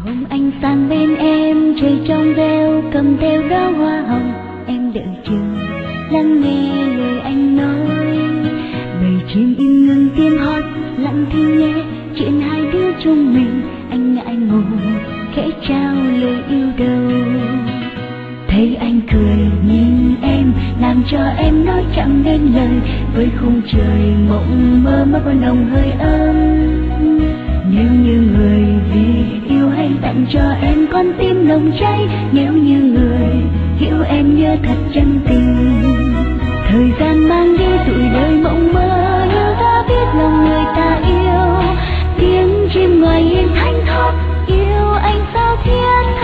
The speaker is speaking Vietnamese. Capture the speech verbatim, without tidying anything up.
Hôm anh sang bên em trời trong veo cầm theo đóa hoa hồng, em đợi chờ lắng nghe lời anh nói. Bầy chim im ngừng tiếng hót lặng thinh nghe chuyện hai đứa chúng mình. Anh ngại ngùng khẽ trao lời yêu đầu. Thấy anh cười nhìn em làm cho em nói chẳng nên lời. Với khung trời mộng mơ mơ có nồng hơi ấm. Nếu như người vì yêu hay tặng cho em con tim nồng cháy. Nếu như người hiểu em nhớ thật chân tình. Thời gian mang đi tuổi đời mộng mơ. Yêu ta biết lòng người ta yêu. Tiếng chim ngoài hiên thánh thót yêu anh sao thiết